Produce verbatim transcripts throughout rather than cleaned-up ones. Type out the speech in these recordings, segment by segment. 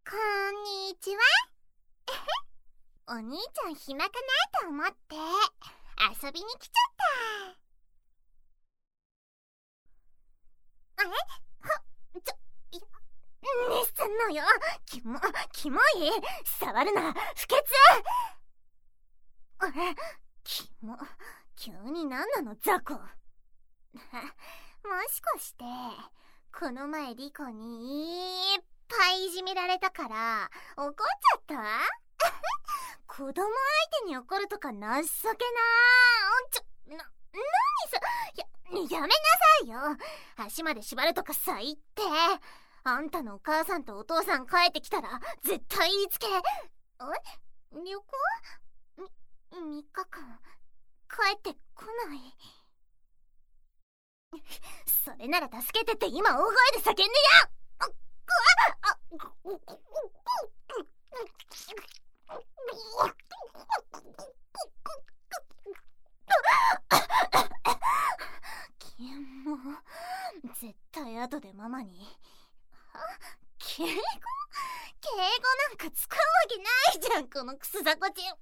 こんにちは。お兄ちゃん暇かなと思って遊びに来ちゃった。え？は、ちょ、いや、何すんのよ。キモ、キモい。触るな、不潔。え、キモ、急に何なの、ザコ。もしかしてこの前リコにいっぱいいじめられたから怒っちゃった？子供相手に怒るとか情けなー。ちょ、な、なにさ、や、やめなさいよ。足まで縛るとか最低。あんたのお母さんとお父さん帰ってきたら絶対言いつけ。え？旅行？み、みっかかん帰ってこない。それなら助けてって今大声で叫んでや。キモ、絶対後でママに。敬語？敬語なんか使うわけないじゃん、このクスザコチン。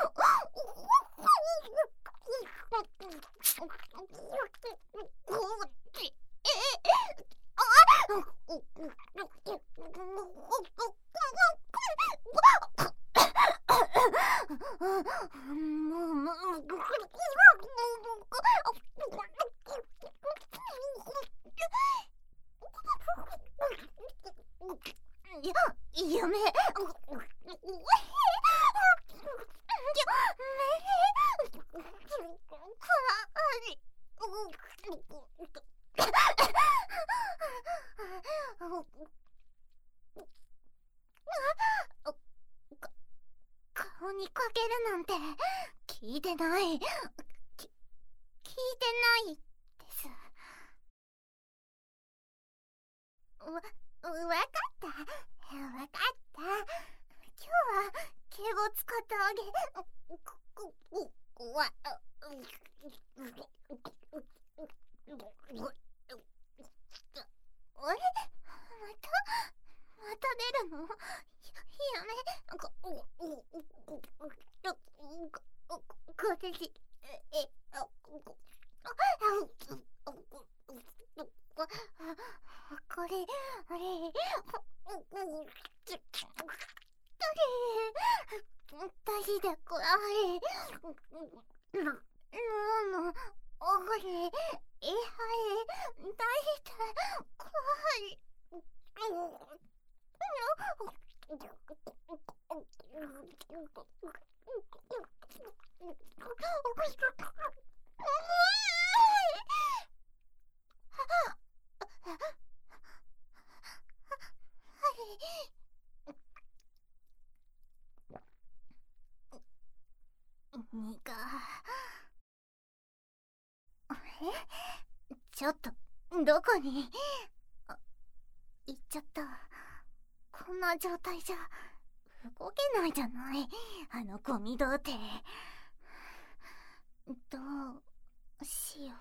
や、やめ。顔にかけるなんて聞いてない。き、聞いてないです。わ、わかった。わかった。今日は敬語使ってあげ。わ、あれ？また？また出るの？や、やめ。こ、これで、え、これ、あれ、二人でこれ、もう、おこれ、えはえ、だいたい、怖い。にがあれ？ちょっとどこに？あ、行っちゃった。こんな状態じゃ動けないじゃない、あのゴミ童貞。どうしよう。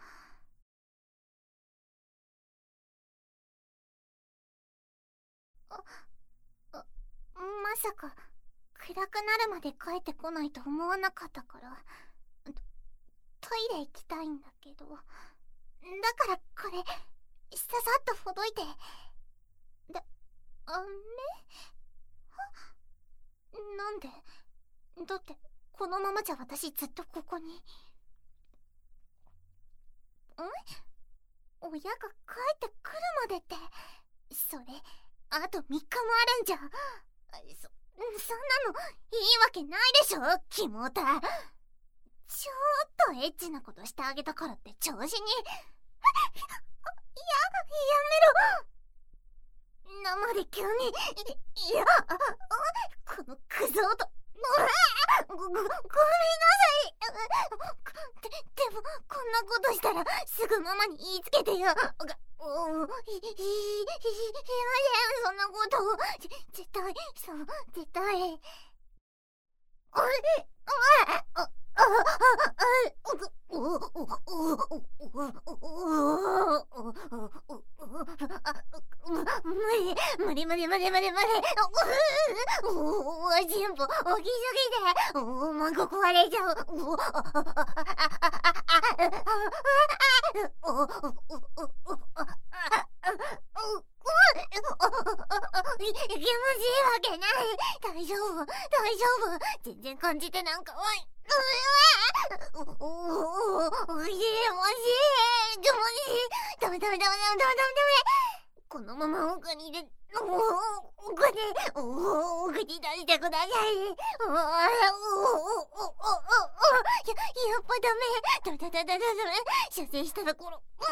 あ、あ、まさか暗くなるまで帰ってこないと思わなかったからト、トイレ行きたいんだけど、だからこれささっとほどいて。だ、あめ？なんで？だってこのままじゃ私ずっとここに。ん？親が帰ってくるまでって、それあとみっかもあるんじゃ。そ、そんなのいいわけないでしょ、キモータ。ちょっとエッチなことしてあげたからって調子に。や、やめろ。生で急に。いや、このクズ男。ご、ご、ごめんなさい。で、でもこんなことしたらすぐママに言いつけてよ。おお、い、い、い、い、いやそんなこと。絶対、そう、絶対。 無理無理無理無理無理無理。全部大きすぎてもうここ壊れちゃう。気持ちいいわけない。大丈夫大丈夫、全然感じてなんかわい。うわおおおいしい、おいしい、気持ちいい。ダメダメダメダメダメダメダメ。このまま奥に入れ、お奥で、お奥に出してください。おおおおおおおや、やっぱダメ。ダメダメダメダメ。射精したらこの、そ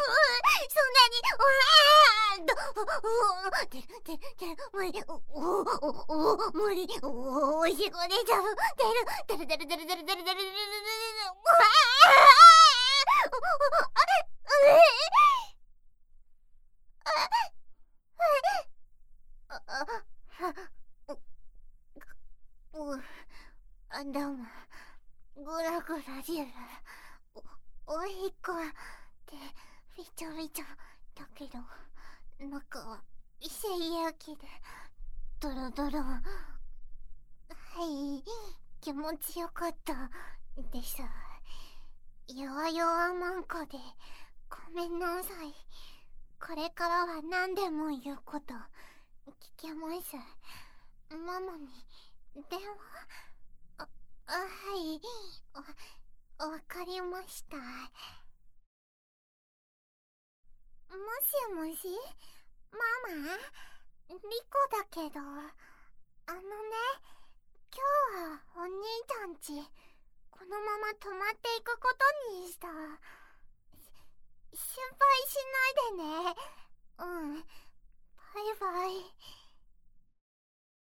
んなに、うわー出る出る出る、無理、おおおお無理、おおいしい子出ちゃう。出る出る出る出る出る出る出る出る出る出る、うわあ、どうも、ぐらぐらじる。お、おいっこってびちょびちょだけど、中は精液でドロドロ。はい、気持ちよかったです。弱々マンコでごめんなさい。これからは何でも言うこと聞けます。ママに電話？あ、あ、はい、わ、わかりました。もしもし、ママ？リコだけど、あのね、今日はお兄ちゃんちこのまま泊まっていくことにした。心配しないでね。うん、バイバイ。